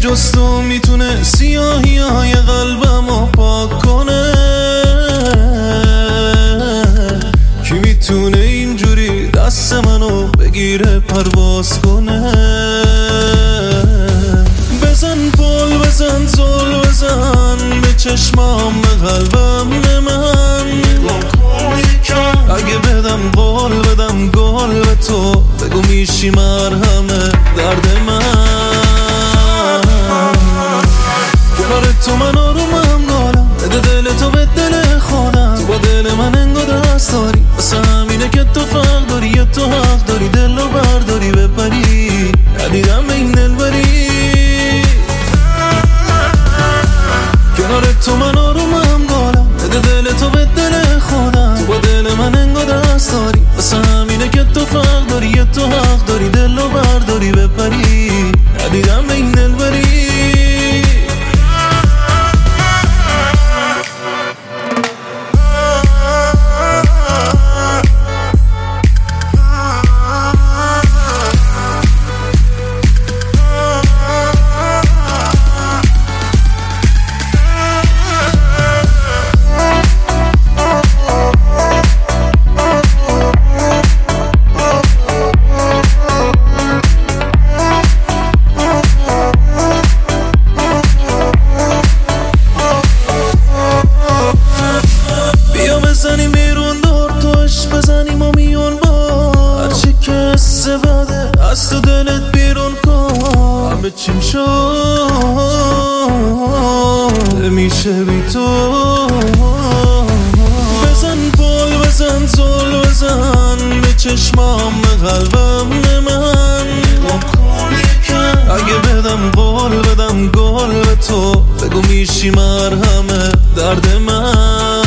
جز تو میتونه سیاهی های قلبمو پاک کنه؟ کی میتونه اینجوری دست منو بگیره پرواز کنه؟ بزن پل بزن زل بزن به چشمام به قلبم من، اگه بدم قول بدم گل به تو بگو میشی مرهم درد من. کنار تو من آرومم گالم، بده دل تو به دل خودم، تو با دل من انگار دست داری، واسه همینه که تو فرق داری یا تو حق داری دل رو برداری بپری، ندیدم به این دل بری. کنار تو من آرومم گالم، بده دل تو به دل خودم، تو با دل من انگار دست داری، واسه همینه که تو فرق داری یا تو حق داری دل رو برداری بپری، ندیدم به این دل بری. بزنیم بیرون دور توش بزنیم و میون با هرچی که حسه بده از تو دلت بیرون کن، همه چیم شد میشه بی تو. بزن پل بزن زل بزن به چشمام به قلبم من، اگه بدم قول بدم گل به تو بگو میشی مرهم درد من.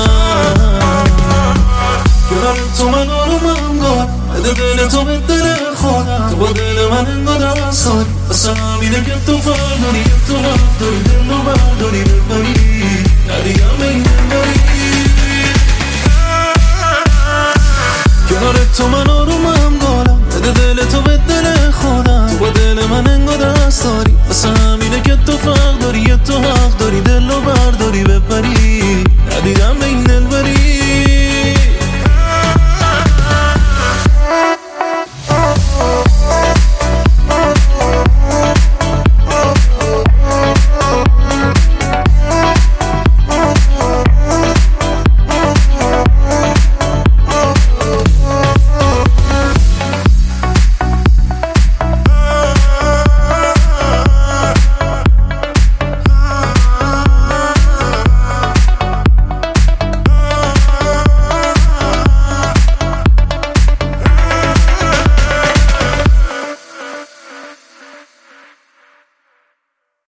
کنار تو من آرومم گل، بده دل تو به دل خودم، تو با دل من انگار دست داری، واسه همینه که تو فرق داری یا تو حق داری دل رو برداری بپری، ندیدم به این دل بری. کنار تو من آرومم